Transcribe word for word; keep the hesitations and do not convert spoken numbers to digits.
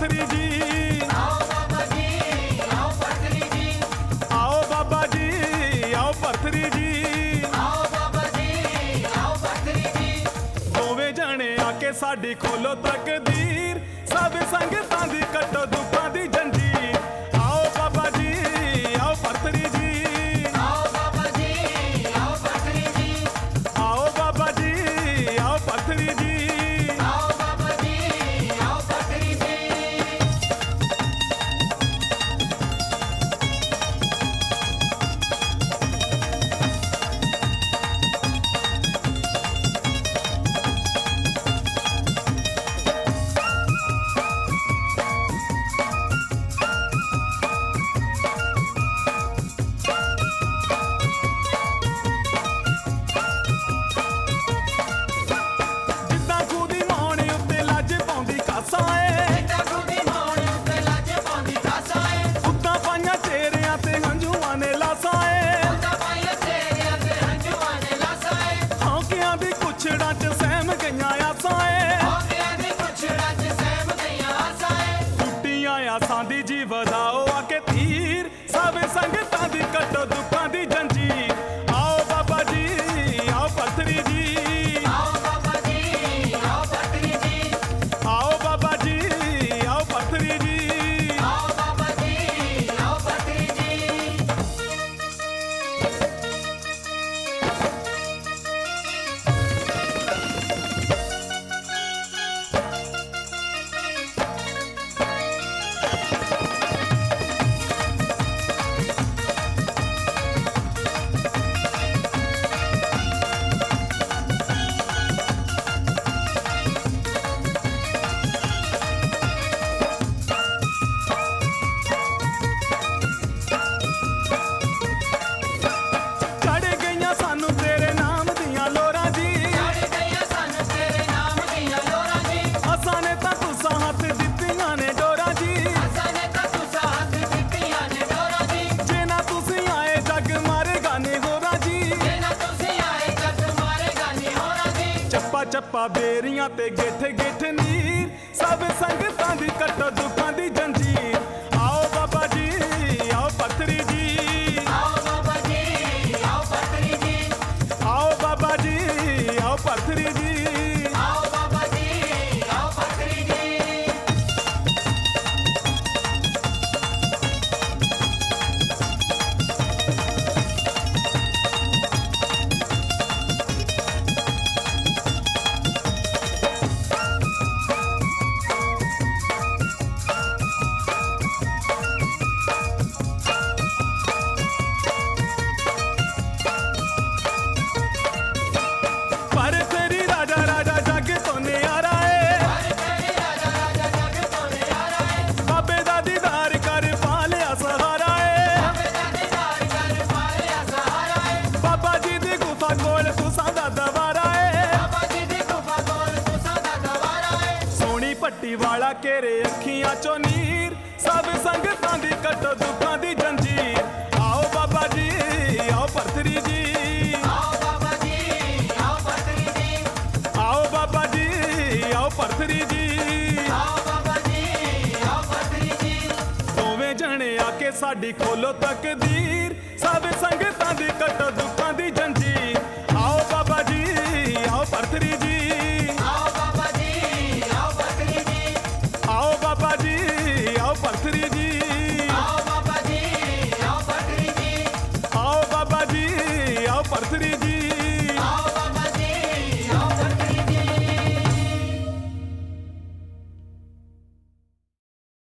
पत्थरी जी। आओ बाबा जी आओ पत्थरी जी। आओ बाबा जी आओ पत्थरी जी। आओ बाबा जी आओ पत्थरी जी। दोवें जने आके साडी खोलो तकदीर, सब संगतां दी कट्टो दुखां दी जंजीर। आओ बाबा जी आओ पत्थरी जी। आओ बाबा जी आओ पत्थरी जी। आओ बाबा जी आओ पत्थरी जी। आओ बाबा जी आओ पत्थरी जी। ਜਿੱਦਾਂ ਖੂਹ ਦੀ ਮੌਣ ਉੱਤੇ ਲੱਜ ਪਾਉਂਦੀ ਕਾਸਾ ਏ, ਜਿੱਦਾਂ ਖੁਦੀ ਮੌਣ ਉੱਤੇ ਲੱਜ ਪਾਉਂਦੀ ਕਾਸਾ ਏ। ਉੱਦਾਂ ਪਾਈਆਂ ਚਿਹਰਿਆਂ ਤੇ ਹੰਝੂਆਂ ਨੇ ਲਾਸਾਂ ਏ। ਉਹਦਾ ਪਾਇਆ ਤੇਰਿਆਂ ਤੇ ਹੰਝੂਆਂ ਨੇ ਲਾਸਾ ਏ। ਹੌਕਿਆਂ ਦੀ ਕੁਛੜਾਂ 'ਚ ਸਹਿਮ ਗਈਆਂ ਆਸਾਂ ਏ। ਹੌਕਿਆਂ ਦੀ ਕੁਛੜਾਂ 'ਚ ਸਹਿਮ ਗਈਆਂ ਆਸਾਂ ਏ। ਟੁੱਟੀਆਂ ਆਸਾਂ ਦੀ ਜੀ ਵਧਾਓ ਆਕੇ ਤੀਰ, ਸਭ ਸੰਗਤਾਂ ਦੀ ਕੱਟੋ ਦੁੱਖਾਂ ਦੀ ਜੰਜੀਰ। ਆਓ ਬਾਬਾ ਜੀ ਆਓ ਪੱਥਰੀ ਜੀ। आओ बाबा जी आओ पत्थरी जी। ਆਓ ਬਾਬਾ ਜੀ ਆਓ ਪੱਥਰੀ ਜੀ। आओ बाबा जी आओ पत्थरी जी। ਚੜ੍ਹ ਗਈਆਂ ਸਾਨੂੰ ਤੇਰੇ ਨਾਮ ਦੀਆਂ ਲੋਰਾਂ ਜੀ। ਚੜ੍ਹ ਗਈਆਂ ਸਾਨੂੰ ਤੇਰੇ ਨਾਮ ਦੀਆਂ ਲੋਰਾਂ ਜੀ। ਅਸਾਂ ਨੇ ਤਾਂ ਤੁਸਾਂ ਹੱਥ ਦਿੱਤੀਆਂ ਨੇ ਡੋਰਾਂ ਜੀ। ਅਸਾਂ ਨੇ ਤਾਂ ਤੁਸਾਂ ਹੱਥ ਦਿੱਤੀਆਂ ਨੇ ਡੋਰਾਂ ਜੀ। ਜੇ ਨਾ ਤੁਸੀਂ ਆਏ ਜੱਗ ਮਾਰੇਗਾ ਨੇ ਹੋਰਾਂ ਜੀ। ਜੇ ਨਾ ਤੁਸੀਂ ਆਏ ਜੱਗ ਮਾਰੇਗਾ ਨੀ ਹੋਰਾਂ ਜੀ। ਚੱਪਾ ਚੱਪਾ ਬੇਰੀਆਂ ਤੇ ਗਿੱਠ ਗਿੱਠ ਨੀਰ, ਸਭ ਸੰਗਤਾਂ ਦੀ ਕੱਟੋ ਦੁੱਖਾਂ ਦੀ ਜੰਜੀਰ। ਆਓ ਬਾਬਾ ਜੀ ਆਓ ਪੱਥਰੀ ਜੀ। आओ बाबा जी आओ पत्थरी जी। ਆਓ ਬਾਬਾ ਜੀ ਆਓ ਪੱਥਰੀ ਜੀ। आओ बाबा जी आओ पत्थरी जी। ਪਰ ਤੇਰੀ ਰਾਜਾ ਰਾਜਾ ਜੱਗ ਤੋਂ ਨਿਆਰਾ ਏ। हर तेरी राजा राजा जग तो नियारा है। ਬਾਬੇ ਦਾ ਦੀਦਾਰ ਕਰ ਪਾ ਲਿਆ ਸਹਾਰਾ ਏ। बाबे दा दीदार कर पा लिया सहारा है। ਬਾਬਾ ਜੀ ਦੀ ਗੁਫਾ ਕੋਲ ਤੁਸਾਂ ਦਾ ਦਵਾਰਾ ਏ। बाबा जी दी गुफा कोल तुसां दा दवारा है। ਸੋਹਣੀ ਪੱਟੀ ਵਾਲਾ ਘੇਰੇ ਅੱਖੀਆਂ ਚੋਂ ਨੀਰ, ਸਭ ਸੰਗਤਾਂ ਦੀ ਕੱਟੋ ਦੁੱਖਾਂ ਦੀ ਜੰਜੀਰ। ਆਓ ਬਾਬਾ ਜੀ ਆਓ ਪੱਥਰੀ ਜੀ। आओ बाबा जी आओ पत्थरी जी। ਆਓ ਬਾਬਾ ਜੀ ਆਓ ਪੱਥਰੀ ਜੀ। आओ बाबा जी आओ पत्थरी जी। ਦੋਵੇਂ ਜਣੇ ਆਕੇ ਸਾਡੀ ਖੋਲੋ ਤਕਦੀਰ, ਸਭ ਸੰਗਤਾਂ ਦੀ ਕੱਟੋ